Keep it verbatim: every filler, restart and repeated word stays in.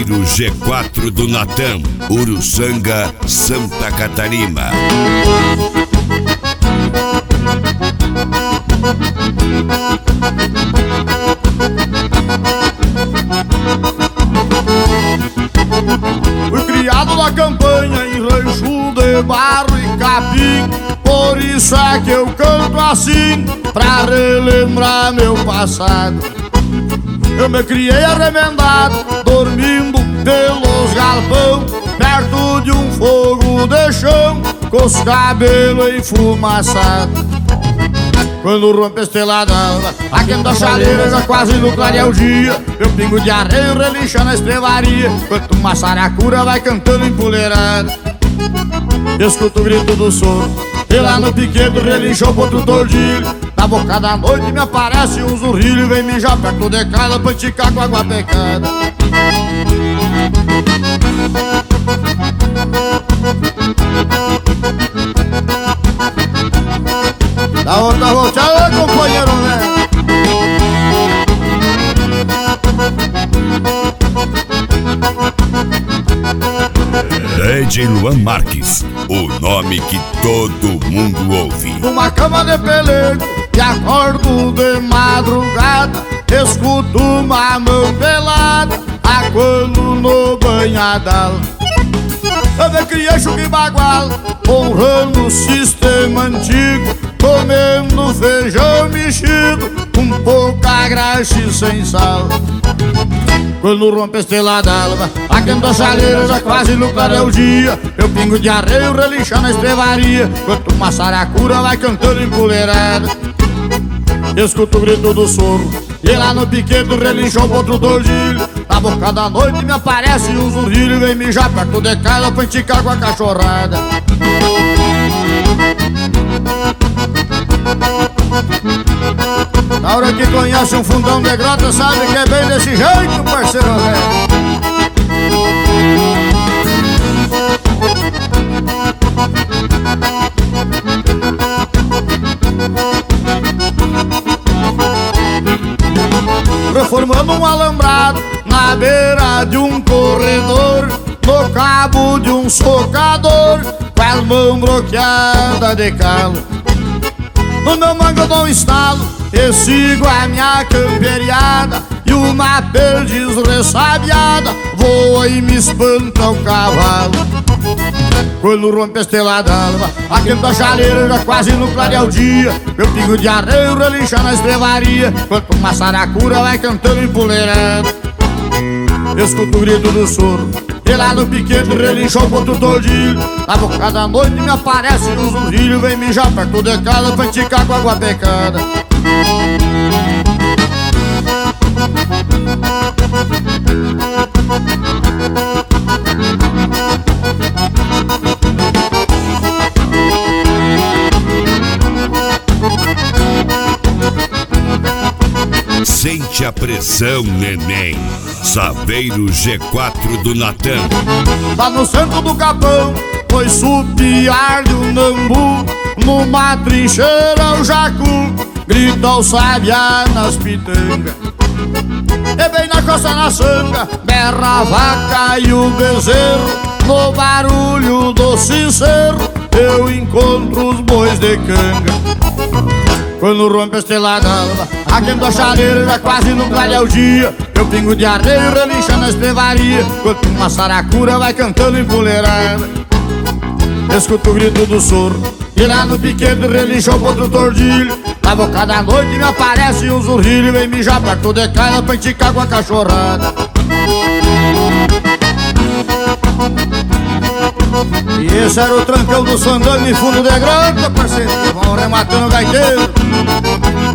Saveiro G quatro do Natan, Uruçanga, Santa Catarina. Fui criado na campanha em rancho de barro e capim, por isso é que eu canto assim, pra relembrar meu passado. Eu me criei arremendado, dormindo pelos galpão, perto de um fogo de chão, com os cabelos enfumaçados. Quando rompe a estrela d'alva, aquenta a chaleira, já quase no clarear o dia, meu pingo de areia relincha na estrevaria, enquanto uma saracura vai cantando empoleirada. Escuto o grito do soro, e lá no piquedo relincha o potro tordilho. Na boca da noite me aparece um zurrilho, vem mijar perto de casa pra esticar com água pecada. Da outra volteada, companheiro, né? D J Luan Marques, o nome que todo mundo ouve. Numa cama de pelego e acordo de madrugada, escuto uma mão pelada aguando no banhadal. Eu me criei chuca e bagual, honrando o sistema antigo, comendo feijão mexido, um pouco graxa sem sal. Quando rompe a estrela d'alva, aquenta a chaleira, já quase no clarear o dia, meu pingo de areia relincha na estrevaria, enquanto uma saracura vai cantando empoleirada. Escuto o grito do soro, e lá no piquedo relincha o potro tordilho. Na boca da noite me aparece um zurrilho, vem mijar perto de casa pra esticar com a cachorrada. Na hora que conhece um fundão de grota, sabe que é bem desse jeito, parceiro velho. Reformando um alambrado na beira de um corredor, no cabo de um socador, com as mãos bloqueadas de calo. No meu mango eu dou um estalo e sigo a minha camperiada, e uma perdiz ressabiada voa e me espanta o cavalo. Quando rompe a estrela d'alva, aquenta a chaleira, já quase no clarear o dia, meu pingo de areia relincha na estrevaria, enquanto uma saracura vai cantando empoleirada. Escuto o grito do soro, e lá no piquete relincha o potro tordilho. Na boca da noite me aparece um zurrilho, vem mijar perto de casa pra esticar com água pecada. Sente a pressão, neném. Saveiro G quatro do Natan. Lá no centro do capão foi supiar de um nambu, numa trincheira o jacu grita o sabiá nas pitangas. E bem na costa na sanga berra a vaca e o bezerro, no barulho do sincero eu encontro os bois de canga. Quando rompe a estrela d'alva, aquenta a chaleira, já quase no clarear o dia, meu pingo de areia relincha na estrevaria, enquanto uma saracura vai cantando empoleirada. Escuto o grito do soro, e lá no piquete relincha o potro tordilho. Na boca da noite me aparece um zurrilho, vem mijar perto de casa pra esticar com a cachorrada. E esse era o trancão do Sandano em fundo de grota, parceiro, que vão rematando o gaiteiro.